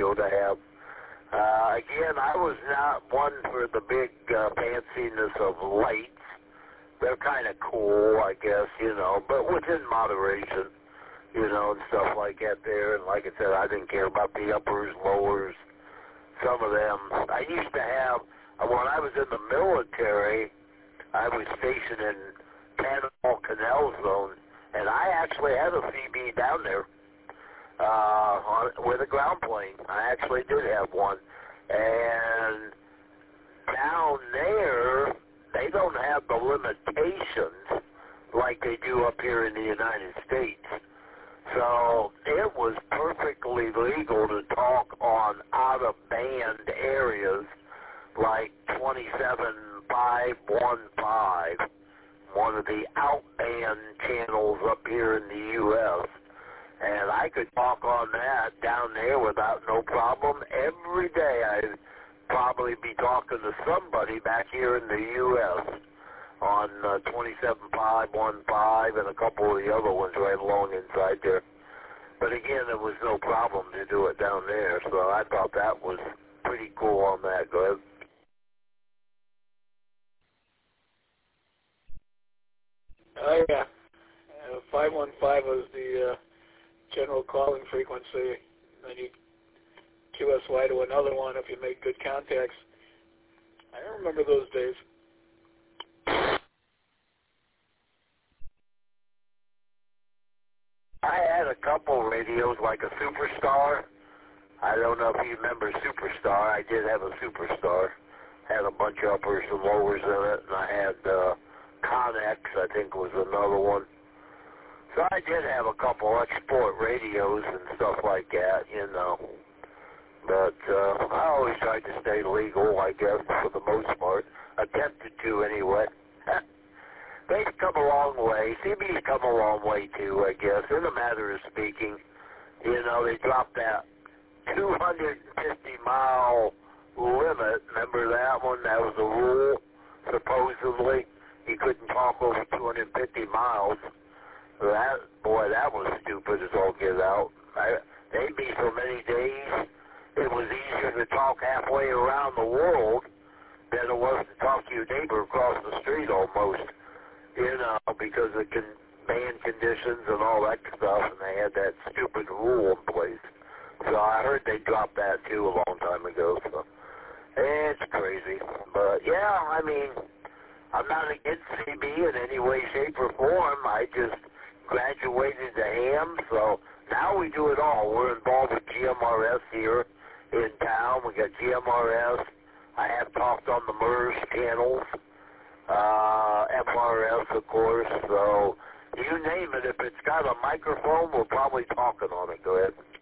radio to have. Again, I was not one for the big fanciness of lights. They're kind of cool, I guess, but within moderation, and stuff like that there. And like I said, I didn't care about the uppers, lowers, some of them. I used to have, when I was in the military, I was stationed in Panama Canal Zone, and I actually had a CB down there with a ground plane. I actually did have one. And down there, they don't have the limitations like they do up here in the United States. So it was perfectly legal to talk on out-of-band areas like 27515, one of the out-band channels up here in the U.S., and I could talk on that down there without no problem. Every day I'd probably be talking to somebody back here in the U.S. on 27515 and a couple of the other ones right along inside there. But again, there was no problem to do it down there, so I thought that was pretty cool on that. Go ahead. Oh, yeah. 515 was the general calling frequency. Then you QSY to another one if you make good contacts. I remember those days. I had a couple radios, like a Superstar. I don't know if you remember Superstar. I did have a Superstar. Had a bunch of uppers and lowers in it, and I had Connex, I think was another one. So I did have a couple export radios and stuff like that, But I always tried to stay legal, I guess, for the most part. Attempted to, anyway. They've come a long way. CB's come a long way, too, I guess, in a matter of speaking. They dropped that 250-mile limit. Remember that one? That was a rule, supposedly. You couldn't talk over 250 miles. That was stupid as all get out. They'd be so many days, it was easier to talk halfway around the world than it was to talk to your neighbor across the street almost, because of band conditions and all that stuff, and they had that stupid rule in place. So I heard they dropped that too a long time ago, so it's crazy. But yeah, I mean, I'm not against CB in any way, shape, or form. I just graduated to ham, so now we do it all. We're involved with GMRS here in town. We got GMRS. I have talked on the MERS channels, FRS, of course. So you name it. If it's got a microphone, we're probably talking on it. Go ahead.